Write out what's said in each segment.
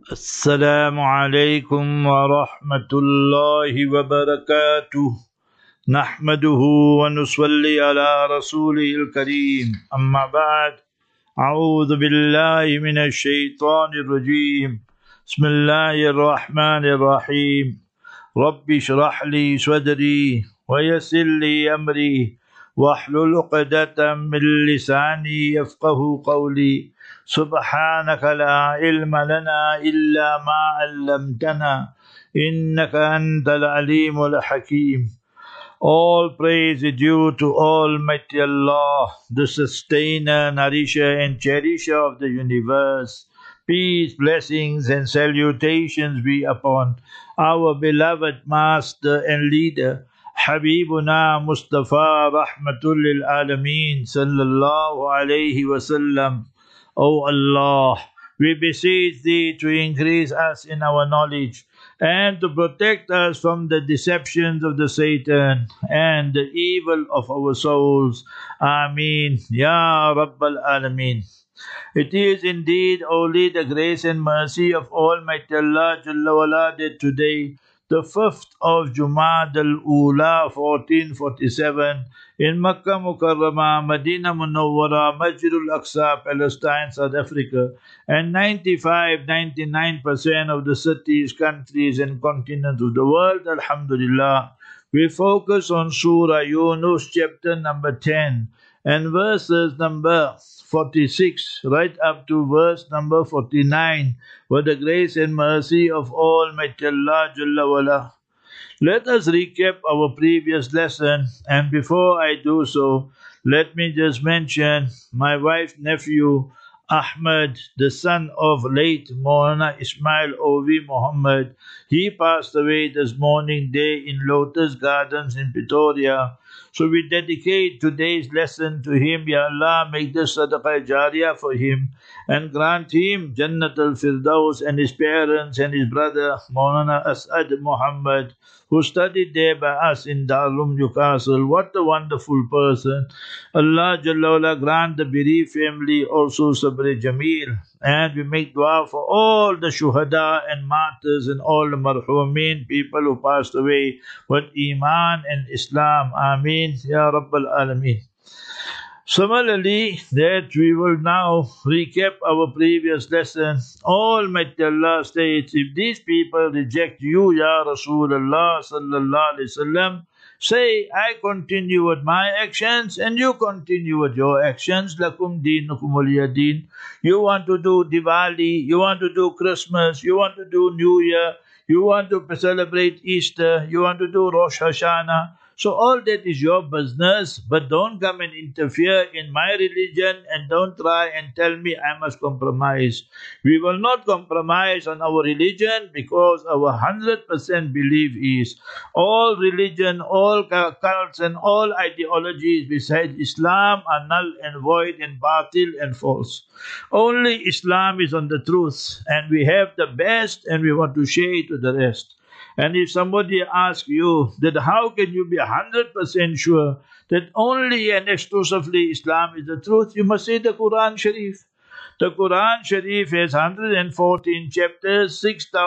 السلام عليكم ورحمة الله وبركاته. نحمده ونصلي على رسوله الكريم. أما بعد، أعوذ بالله من الشيطان الرجيم. بسم الله الرحمن الرحيم. رب اشرح لي صدري ويسر لي أمري واحلل عقدة من لساني يفقه قولي. سبحانك لا علم لنا إلا ما علمتنا إنك أنت العليم الحكيم. All praise is due to Almighty Allah, the sustainer, nourisher and cherisher of the universe. Peace, blessings and salutations be upon our beloved Master and Leader, Habibuna Mustafa Rahmatul lil Alameen Sallallahu Alaihi Wasallam. O Allah, we beseech Thee to increase us in our knowledge and to protect us from the deceptions of the Satan and the evil of our souls. Ameen. Ya Rabbal Alameen. It is indeed only the grace and mercy of Almighty Allah Jalla wala that today, the 5th of Jumad al-Ula 1447, in Makkah Mukarramah, Medina Munawwara, Masjid al-Aqsa, Palestine, South Africa, and 99% of the cities, countries and continents of the world, Alhamdulillah, we focus on Surah Yunus, chapter number 10, and verses number 46 right up to verse number 49, with the grace and mercy of Almighty Allah Jalla wala. Let us recap our previous lesson, and before I do so, let me just mention my wife's nephew Ahmed, the son of late Maulana Ismail Ovi Muhammad. He passed away this morning day in Lotus Gardens in Pretoria. So we dedicate today's lesson to him. Ya Allah, make this sadaqah jariyah for him and grant him Jannat al-Firdaus and his parents and his brother Maulana As'ad Muhammad, who studied there by us in Darul Newcastle. What a wonderful person. Allah Jalla wala grant the bereaved family also Sabr Jameel. And we make dua for all the shuhada and martyrs and all the marhumeen, people who passed away with Iman and Islam. Ameen. Ya Rabbal Alameen. Similarly, that we will now recap our previous lesson. Almighty Allah states, if these people reject you, Ya Rasulullah sallallahu alaihi wasallam, say, I continue with my actions and you continue with your actions. Lakum deenukum waliya deen. You want to do Diwali, you want to do Christmas, you want to do New Year, you want to celebrate Easter, you want to do Rosh Hashanah. So all that is your business, but don't come and interfere in my religion and don't try and tell me I must compromise. We will not compromise on our religion because our 100% belief is all religion, all cults and all ideologies besides Islam are null and void and batil and false. Only Islam is on the truth and we have the best and we want to share it with the rest. And if somebody asks you that how can you be 100% sure that only and exclusively Islam is the truth, you must say the Quran Sharif. The Quran Sharif has 114 chapters,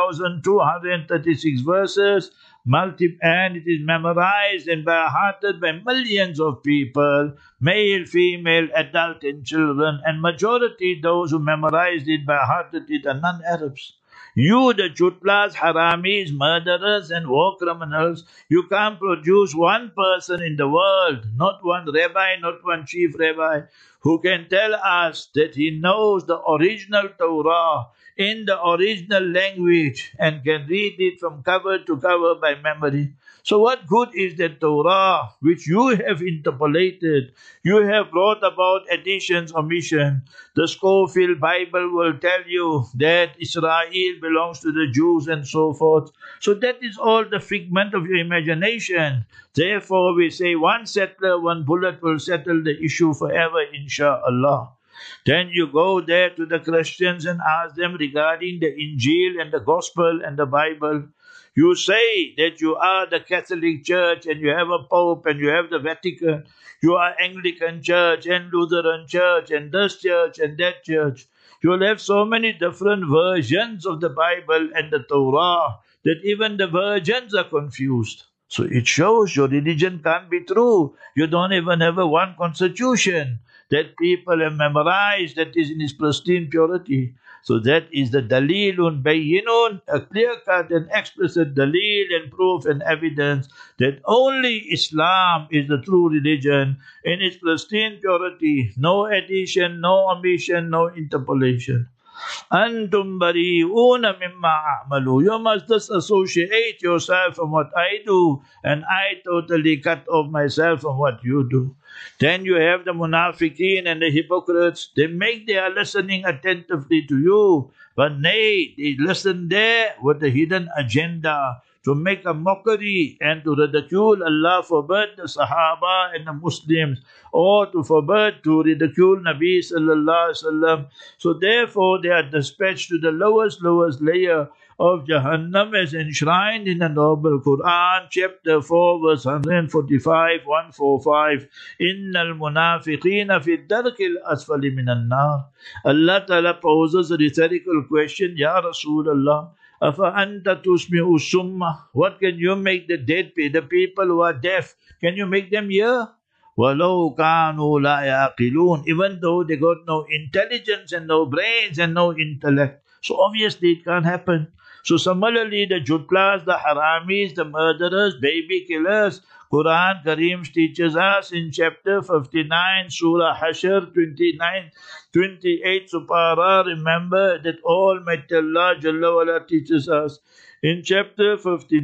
6,236 verses, and it is memorized and by hearted by millions of people, male, female, adult and children, and majority those who memorized it by hearted it are non-Arabs. You, the chutlas, haramis, murderers and war criminals, you can't produce one person in the world, not one rabbi, not one chief rabbi, who can tell us that he knows the original Torah in the original language and can read it from cover to cover by memory. So what good is the Torah which you have interpolated? You have brought about additions, omission. The Scofield Bible will tell you that Israel belongs to the Jews and so forth. So that is all the figment of your imagination. Therefore we say one settler, one bullet will settle the issue forever, inshaAllah. Then you go there to the Christians and ask them regarding the Injil and the Gospel and the Bible. You say that you are the Catholic Church and you have a Pope and you have the Vatican. You are Anglican Church and Lutheran Church and this church and that church. You'll have so many different versions of the Bible and the Torah that even the versions are confused. So it shows your religion can't be true. You don't even have a one constitution that people have memorized that is in its pristine purity. So that is the dalilun bayyinun, a clear-cut and explicit dalil and proof and evidence that only Islam is the true religion in its pristine purity. No addition, no omission, no interpolation. Antum bari'una mimma a'malu. You must disassociate yourself from what I do, and I totally cut off myself from what you do. Then you have the munafiqeen and the hypocrites. They make their listening attentively to you, but they listen there with a hidden agenda to make a mockery and to ridicule. Allah forbid the Sahaba and the Muslims, or to forbid to ridicule Nabi sallallahu alaihi wasallam. So therefore they are dispatched to the lowest layer of Jahannam as enshrined in the noble Quran, chapter 4, verse 145, 145. Innal munafiqina fi darkil asfali minan nar. Allah Ta'ala poses a rhetorical question, Ya Rasulullah, Afa anta tusmi'u summa. What can you make the dead pay? The people who are deaf, can you make them hear? وَلَوْ كَانُوا لَا يَعْقِلُونَ. Even though they got no intelligence and no brains and no intellect. So obviously it can't happen. So similarly, the jutlas, the haramis, the murderers, baby killers, Quran Kareem teaches us in chapter 59, Surah Hashr 28 Supara. Remember that Almighty Allah Jalla wala teaches us in chapter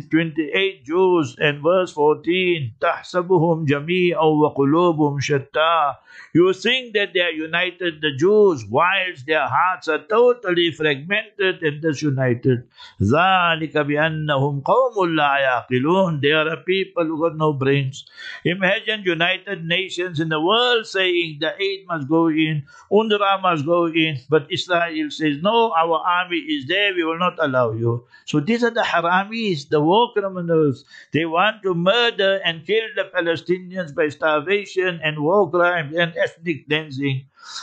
28 Jews and verse 14, تَحْسَبُهُمْ جَمِيعًا وَقُلُوبُهُمْ شَتَّى. You think that they are united, the Jews, whilst their hearts are totally fragmented and disunited. ذَلِكَ بِأَنَّهُمْ قَوْمٌ لَا يَعْقِلُونَ. They are a people who got no brains. Imagine United Nations in the world saying the aid must go in, UNRWA must go in, but Israel says, no, our army is there, we will not allow you. So these are the haramis, the war criminals. They want to murder and kill the Palestinians by starvation and war crimes and ethnic cleansing.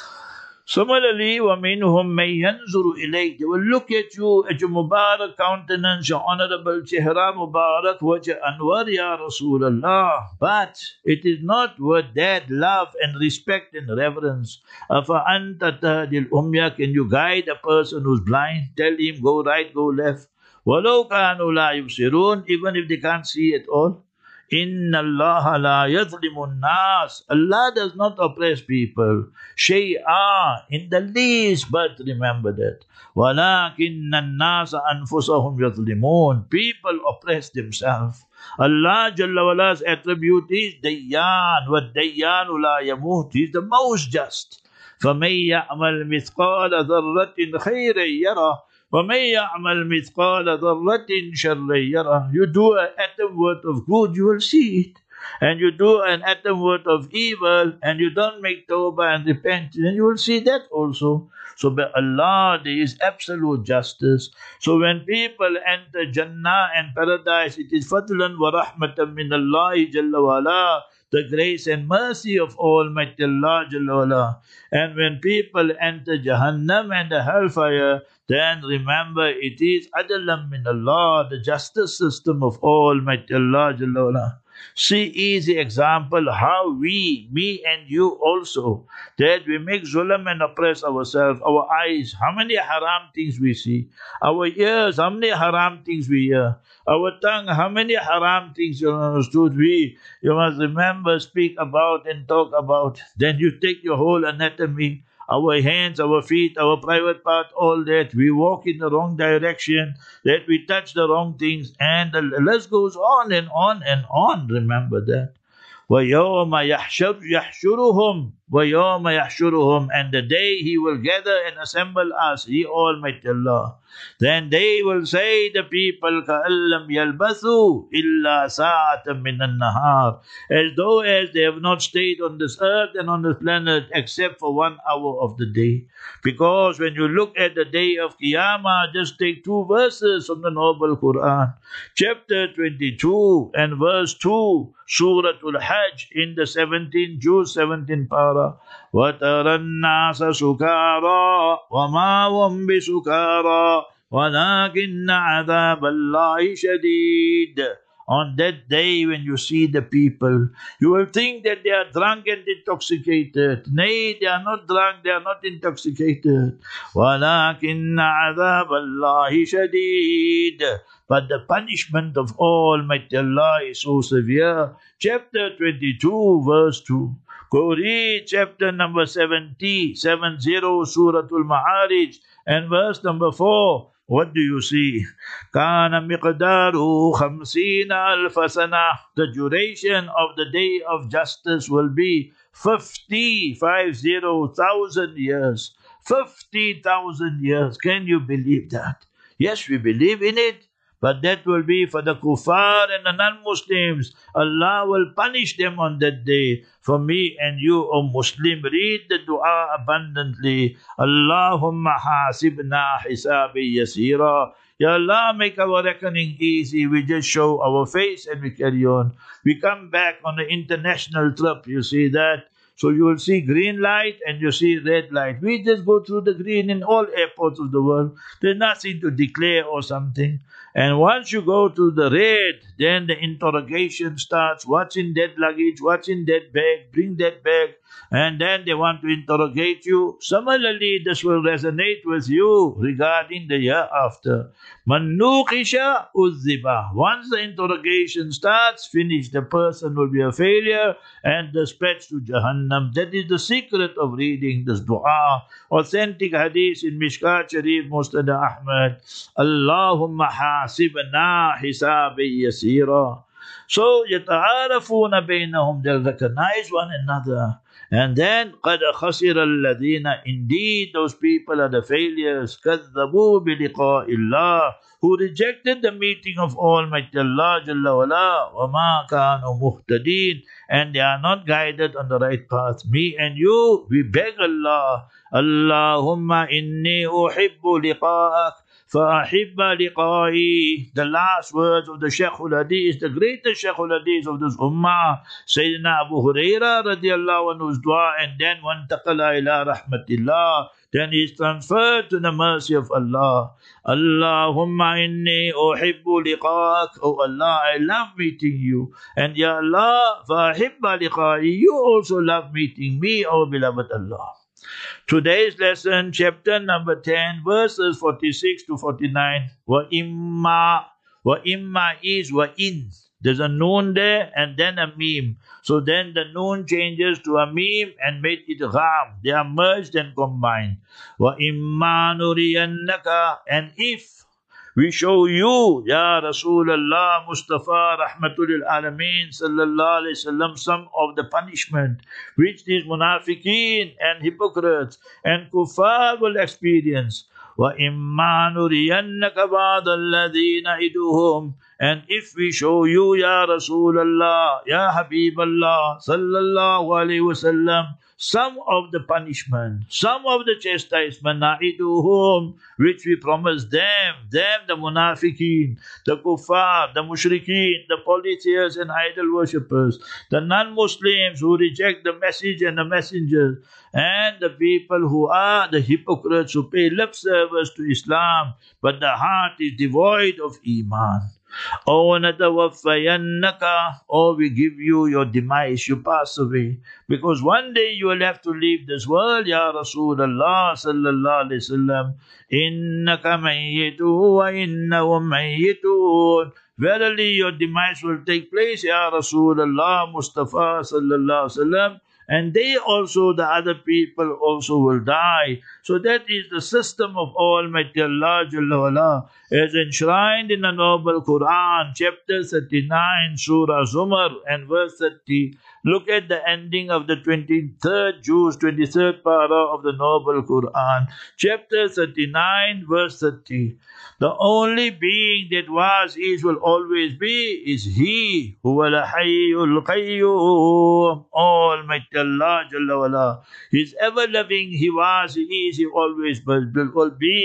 Similarly, وَمِنْهُمْ مَنْ يَنْظُرُ إِلَيْكَ. They will look at you, at your Mubarak countenance, your honorable Chehra Mubarak, Wajh Anwar, Ya Rasulullah. But it is not with that love and respect and reverence. أَفَأَنْتَ تَهْدِي الْأُمْيَةِ. Can you guide a person who's blind? Tell him, go right, go left. وَلَوْ كَانُوا لَا يُبْصِرُونَ. Even if they can't see at all. Inna Allah la yadhlimun nas. Allah does not oppress people. Shay'a, in the least, but remember that. وَلَكِنَّ النَّاسَ أَنفُسَهُمْ يَظْلِمُونَ. People oppress themselves. Allah Jalla wala's attribute is Dayyan. وَالدَّيَّانُ لَا يَمُوتُ. He is the most just. فَمَن يَعْمَلْ مِثْقَالَ ذَرَّةٍ خَيْرًا يَرَهُ وَمَن يَعْمَلْ مِثْقَالَ ذَرَّةٍ شَرًّا يَرَهُ. You do an atom worth of good, you will see it. And you do an atom worth of evil, and you don't make tawbah and repent, then you will see that also. So by Allah, there is absolute justice. So when people enter Jannah and paradise, it is fadlan wa rahmatan min Allah Jalla wa ala, the grace and mercy of Almighty Allah Jalla wa ala. And when people enter Jahannam and the hellfire, then remember it is adalam min Allah, the justice system of Almighty Allah Jalla wa ala. See easy example how we, me and you also, that we make zulm and oppress ourselves. Our eyes, how many haram things we see. Our ears, how many haram things we hear. Our tongue, how many haram things you understood. You must remember, speak about and talk about. Then you take your whole anatomy, our hands, our feet, our private part, all that. We walk in the wrong direction, that we touch the wrong things, and the list goes on and on and on. Remember that. وَيَوْمَ يَحْشُرُهُمْ and the day He will gather and assemble us, He Almighty Allah. Then they will say, the people, كَأَلَّمْ يَلْبَثُوا إِلَّا سَاعَةً مِّنَ النَّهَارِ, as though as they have not stayed on this earth and on this planet except for 1 hour of the day. Because when you look at the day of Qiyamah, just take 2 verses from the noble Quran. Chapter 22 and verse 2, Surah Al-Hajj in the 17 Juz 17 para. سكارى وترى الناس سكارى وما هم بسكارى ولكن عذاب الله شديد. On that day when you see the people, you will think that they are drunk and intoxicated. Nay, they are not drunk, they are not intoxicated. وَلَكِنَّ عَذَابَ اللَّهِ شَدِيدٌ. But the punishment of Almighty Allah is so severe. Chapter 22, verse 2. Go read chapter number 70, Suratul Ma'arij, and verse number 4. What do you see? كَانَ مِقْدَارُهُ 50,000 سَنَةً. The duration of the day of justice will be 50,000 years. 50,000 years. Can you believe that? Yes, we believe in it. But that will be for the kuffar and the non-Muslims. Allah will punish them on that day. For me and you, O Muslim, read the dua abundantly. Allahumma hasibna hisabi yasira. Ya Allah, make our reckoning easy. We just show our face and we carry on. We come back on an international trip, you see that? So you will see green light and you see red light. We just go through the green in all airports of the world. There's nothing to declare or something. And once you go to the red, then the interrogation starts. What's in that luggage? What's in that bag? Bring that bag. And then they want to interrogate you. Similarly, this will resonate with you regarding the year after. Man nuqisha uzziba. Once the interrogation starts, finish. The person will be a failure and dispatched to Jahannam. That is the secret of reading this dua. Authentic hadith in Mishkat Sharif, Musnad Ahmad. Allahumma hasibna hisabi yasira. So, yata'arafuna bainahum, they'll recognize one another. And then, قَدْ خَسِرَ الَّذِينَ, indeed those people are the failures, كَذَّبُوا بِلِقَاءِ اللَّهِ, who rejected the meeting of Almighty Allah Jalla wala, وَمَا كَانُوا مُهْتَدِينَ, and they are not guided on the right path. Me and you, we beg Allah, Allahumma inni uhibbu liqa'ak, فَأَحِبَّ لِقَائِي. The last words of the Shaykhul Hadith, the greatest Shaykhul Hadith of this Ummah, Sayyidina Abu Huraira radiallahu anhu's dua, and then وَانْتَقَلَ إِلَىٰ رَحْمَةِ اللَّهِ. Then he is transferred to the mercy of Allah. Allahumma inni uhibbu liqa'ak. Oh Allah, I love meeting you. And Ya Allah, فَأَحِبَّ لِقَائِي. You also love meeting me, O beloved Allah. Today's lesson, chapter number 10, verses 46 to 49. Wa imma is wa in. There's a noon there and then a meme. So then the noon changes to a meme and made it gham. They are merged and combined. Wa imma nuriyannaka. And if we show you, Ya Rasulullah Mustafa Rahmatul Alameen Sallallahu Alaihi Wasallam, some of the punishment which these munafiqeen and hypocrites and kuffar will experience. وَإِمَّا نُرِيَنَّكَ بَعْضَ الَّذِينَ إِدُهُمْ. And if we show you, Ya Rasulullah, Ya Habiballah Sallallahu Alaihi Wasallam, some of the punishment, some of the chastisement, na'iduhum, which we promise them, the munafiqeen, the kuffar, the mushrikeen, the polytheists and idol worshippers, the non-Muslims who reject the message and the messengers, and the people who are the hypocrites who pay lip service to Islam, but the heart is devoid of Iman. Or we give you your demise, you pass away. Because one day you will have to leave this world, Ya Rasulullah Sallallahu Alaihi Wasallam. Innaka mayyitu wa innahum mayyitun. Verily your demise will take place, Ya Rasulullah Mustafa Sallallahu Alaihi Wasallam. And they also, the other people also will die. So that is the system of Almighty Allah Jalla wala, as enshrined in the Noble Quran, chapter 39, Surah Zumar, and verse 30. Look at the ending of the 23rd juz, 23rd para of the Noble Quran, chapter 39, verse 30. The only being that was, is, will always be, is He, huwa al-hayyul qayyum, Almighty Allah Jalla wala. He is ever loving, He was, He is, He always will be.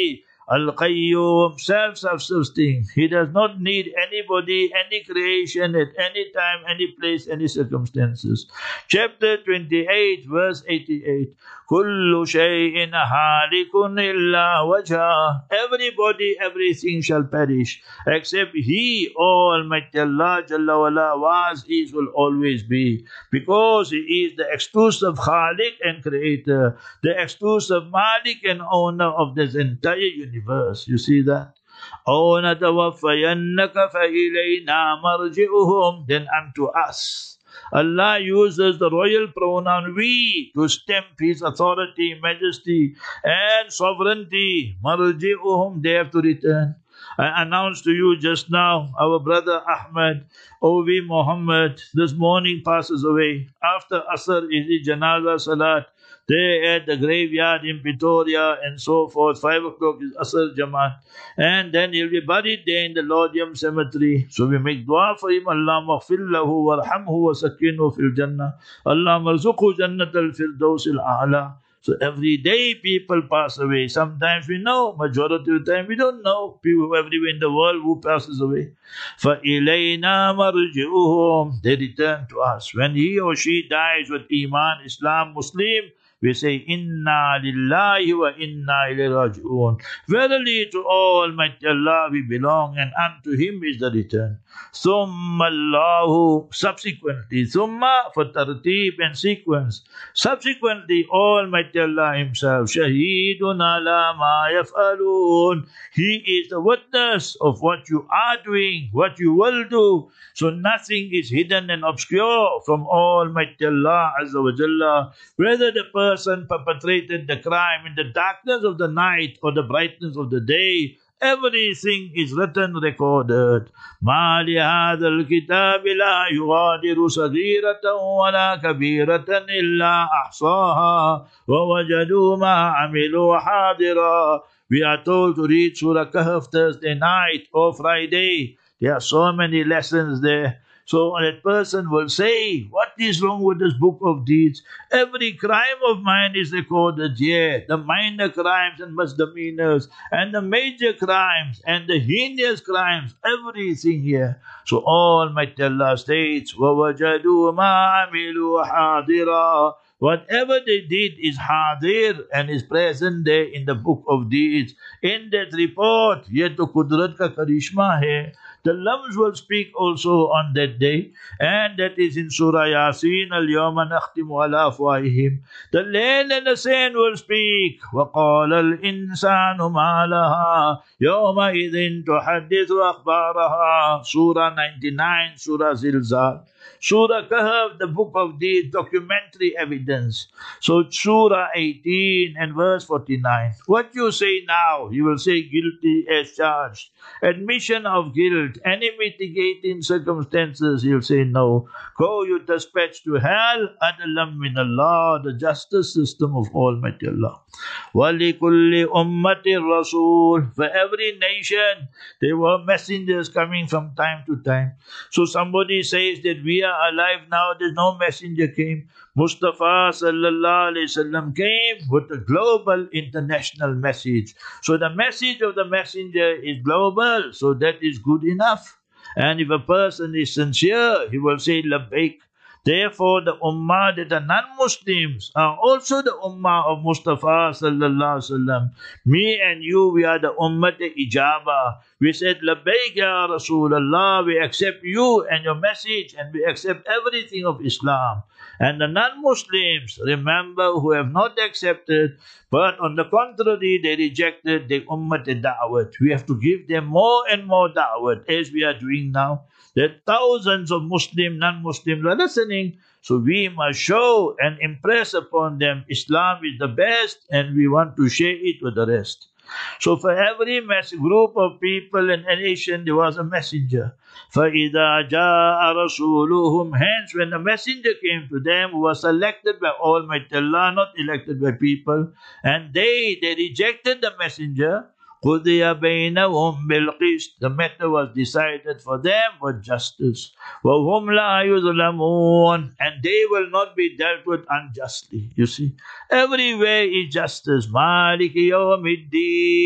Al-Qayyum, self-subsisting. He does not need anybody, any creation at any time, any place, any circumstances. Chapter 28, verse 88. Kullu shay'in halikun illa wajha. Everybody, everything shall perish, except He, Almighty Allah, Jalla wala, was, is, will always be. Because He is the exclusive Khalik and Creator, the exclusive Malik and owner of this entire universe. You see that? أَوْ نَتَوَفَّيَنَّكَ فَإِلَيْنَا مَرْجِعُهُمْ. Then unto us. Allah uses the royal pronoun we to stamp His authority, majesty and sovereignty. Marji'uhum, they have to return. I announced to you just now, our brother Ahmed, O.V. Muhammad, this morning passes away. After Asr is the Janaza Salat. There at the graveyard in Pretoria and so forth. 5 o'clock is Asr Jamaat. And then he'll be buried there in the Laudium Cemetery. So we make dua for him. Allah maghfir lahu warhamhu wa sakinu fil jannah. Allah marzuqhu jannat al-firdaus al-a'la. So every day people pass away. Sometimes we know, majority of the time we don't know. People everywhere in the world who passes away. فَإِلَيْنَا مَرْجِعُهُمْ. They return to us. When he or she dies with Iman, Islam, Muslim, we say, Inna lillahi wa inna ilayhi raji'un. Verily to Almighty Allah we belong, and unto Him is the return. Summa Allahu, subsequently, Summa for tartib and sequence. Subsequently, Almighty Allah Himself, Shahidun ala ma yaf'alun. He is the witness of what you are doing, what you will do. So nothing is hidden and obscure from Almighty Allah Azza wa Jalla. Whether the person perpetrated the crime in the darkness of the night or the brightness of the day, everything is written, recorded. مَا لِهَذَا الْكِتَابِ لَا يُغَادِرُ صَغِيرَةً وَلَا كَبِيرَةً إِلَّا أَحْصَاهَا وَوَجَدُوا مَا عَمِلُوا حَاضِرًا. We are told to read Surah Kahf Thursday night or Friday. There are so many lessons there. So that person will say, what is wrong with this book of deeds? Every crime of mine is recorded here. The minor crimes and misdemeanors and the major crimes and the heinous crimes, everything here. So Almighty Allah states, وَوَجَدُوا مَا عَمِلُوا حَاضِرًا. Whatever they did is hadir and is present there in the book of deeds. In that report, ye to kudrat ka karishma hai. The lambs will speak also on that day, and that is in Surah Yasin, Al-Yawma nakhtimu ala afwahihim. The land and the sand will speak. وَقَالَ الْإِنسَانُ مَا لَهَا يَوْمَئِذٍ تُحَدِّثُ أَخْبَارَهَا. Surah 99, Surah Zilzal. Surah Kahf, the book of deeds, documentary evidence. So Surah 18 and verse 49. What you say now, you will say guilty as charged. Admission of guilt, any mitigating circumstances, you'll say no. Go you dispatch to hell, Adalam min Allah, the justice system of Almighty Allah. وَلِكُلِّ أُمَّةٍ رَسُولٍ. For every nation, there were messengers coming from time to time. So somebody says that we are alive now, there's no messenger came. Mustafa sallallahu alayhi wasallam came with a global international message. So the message of the messenger is global, so that is good enough. And if a person is sincere, he will say labbaik. Therefore, the ummah that are non-Muslims are also the ummah of Mustafa sallallahu alaihi wasallam. Me and you, we are the ummah ijaba. We said, labbaik ya Rasulullah, we accept you and your message, and we accept everything of Islam. And the non-Muslims, remember, who have not accepted, but on the contrary, they rejected the ummah da'wat. We have to give them more and more da'wat, as we are doing now. There are thousands of Muslim, non-Muslims are listening. So we must show and impress upon them Islam is the best, and we want to share it with the rest. So for every group of people and a nation, there was a messenger. فَإِذَا جَاءَ رَسُولُهُمْ. Hence, when the messenger came to them, who was selected by Almighty Allah, not elected by people, and they rejected the messenger, قُضِيَ بَيْنَهُمْ بِالْقِسْطِ. The matter was decided for them with justice. وَهُمْ لَا يُظْلَمُونَ. And they will not be dealt with unjustly. You see, everywhere is justice. مَالِكِ يَوْمِ الدِّينِ.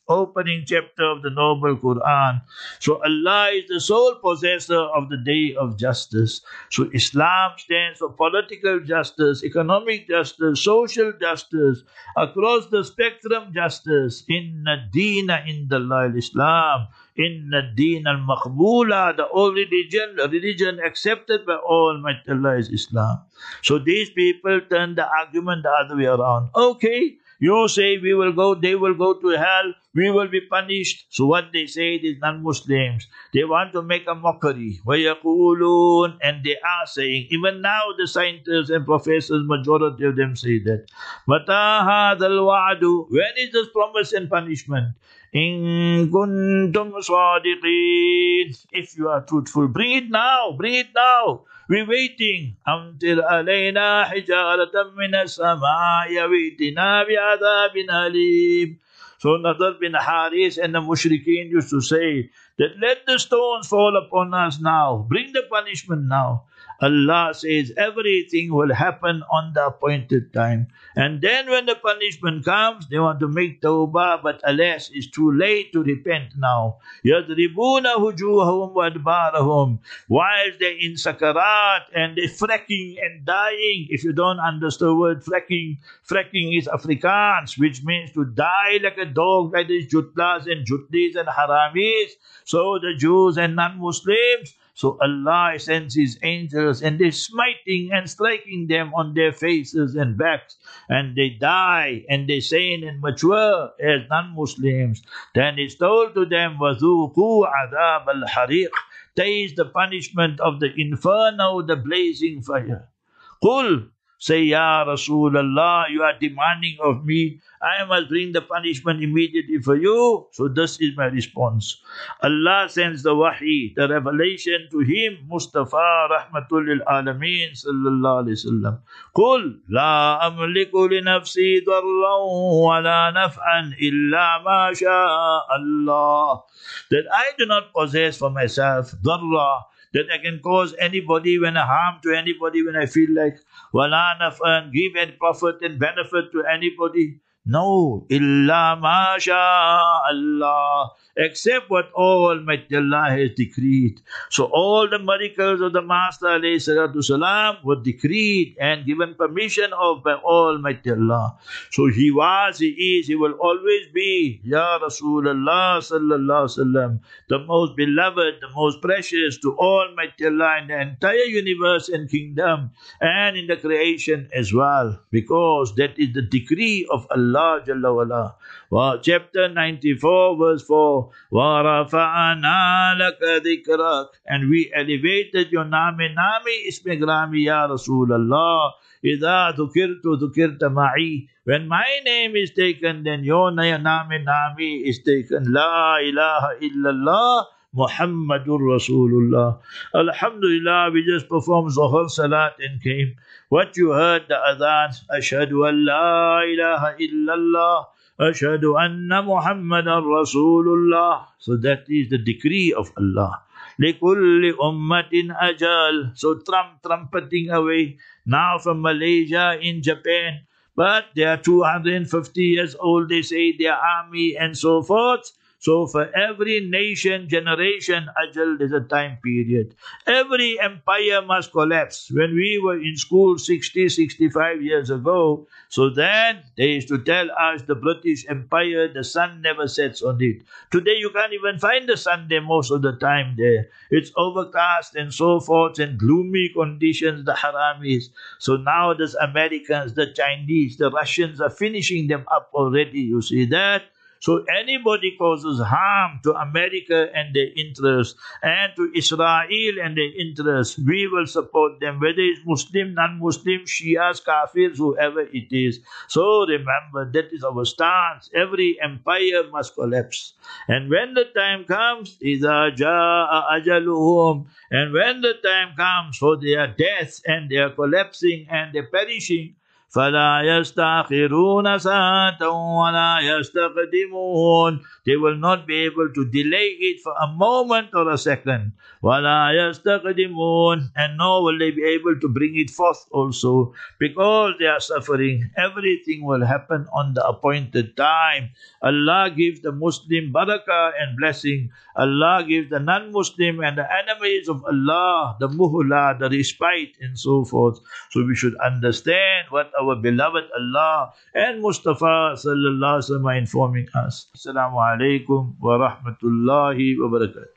opening chapter of the noble Quran. So Allah is the sole possessor of the day of justice. So Islam stands for political justice, economic justice, social justice, across the spectrum justice. Inna deena indallah al-Islam. Inna deen al-Maqbula, the only religion accepted by Almighty Allah is Islam. So these people turn the argument the other way around. Okay, you say we will go, they will go to hell, we will be punished. So what they say is non-Muslims. They want to make a mockery. وَيَقُولُونَ, and they are saying, even now the scientists and professors, majority of them say that. مَتَى هَذَا الْوَعْدُ, when is this promise and punishment? إِن كُنْتُمْ صَادِقِينَ, if you are truthful, bring it now, bring it now. We're waiting. أَمْطِرْ عَلَيْنَا حِجَارَةً مِّنَ السَّمَاءِ وَائْتِنَا بِعَذَابٍ أَلِيمٍ. So Nadr bin Haris and the Mushrikeen used to say that let the stones fall upon us now. Bring the punishment now. Allah says everything will happen on the appointed time. And then when the punishment comes, they want to make tawbah, but alas, it's too late to repent now. يَضْرِبُونَ وُجُوهَهُمْ وَأَدْبَارَهُم, whilst they're in sakarat and they're fracking and dying. If you don't understand the word fracking is Afrikaans, which means to die like a dog by these jutlas and jutlis and haramis. So the Jews and non-Muslims, so Allah sends His angels and they're smiting and striking them on their faces and backs, and they die and they sane and mature as non-Muslims. Then it's told to them, وَذُوقُوا عَذَابَ الْحَرِيقِ, taste the punishment of the inferno, the blazing fire. قُلْ, say, Ya Rasulullah, you are demanding of me, I must bring the punishment immediately for you. So this is my response. Allah sends the wahi, the revelation to him, Mustafa Rahmatul lil Alameen sallallahu alayhi wasallam. Qul la amliku li nafsi darran wa la naf'an illa ma sha Allah. That I do not possess for myself darra, that I can cause anybody when I harm to anybody when I feel like, wala naf'an, give any profit and benefit to anybody. No, illa ma sha Allah, except what Almighty Allah has decreed. So all the miracles of the Master alayhi salatu salam were decreed and given permission of by Almighty Allah. So He was, He is, He will always be, Ya Rasulullah sallallahu alaihi wasallam, the most beloved, the most precious to Almighty Allah in the entire universe and kingdom and in the creation as well, because that is the decree of Allah Jalla wala. Chapter 94 verse 4, وَرَفَعَنَا لَكَ ذِكْرَكَ, and we elevated your name ismi grami ya Rasulallah. إِذَا ذُكِرْتُ ذُكِرْتَ مَعِي, when my name is taken, then your name is taken. La ilaha illallah Muhammadur Rasulullah. Alhamdulillah, we just performed Zuhur Salat and came. What you heard, the adhan, Ashhadu an la ilaha illallah, Ashhadu anna Muhammadan Rasulullah. So that is the decree of Allah. لِكُلِّ أُمَّةٍ ajal. So trumpeting away now from Malaysia in Japan. But they are 250 years old, they say, their army and so forth. So for every nation, generation, ajal, there's a time period. Every empire must collapse. When we were in school 60, 65 years ago, so then they used to tell us the British Empire, the sun never sets on it. Today you can't even find the sun there most of the time there. It's overcast and so forth and gloomy conditions, the haramis. So now the Americans, the Chinese, the Russians are finishing them up already. You see that? So anybody causes harm to America and their interests and to Israel and their interests, we will support them, whether it's Muslim, non-Muslim, Shias, Kafirs, whoever it is. So remember, that is our stance. Every empire must collapse. And when the time comes, إِذَا جَاءَ أَجَلُهُمْ, and when the time comes for their death and their collapsing and their perishing, فَلَا يَسْتَأْخِرُونَ سَاعَةً وَلَا يَسْتَقْدِمُونَ. They will not be able to delay it for a moment or a second. وَلَا يَسْتَقْدِمُونَ. And nor will they be able to bring it forth also, because they are suffering. Everything will happen on the appointed time. Allah gives the Muslim barakah and blessing. Allah gives the non-Muslim and the enemies of Allah the muhla, the respite, and so forth. So we should understand what our beloved Allah and Mustafa sallallahu alaihi wasallam are informing us. Assalamu alaikum wa rahmatullahi wa barakatuh.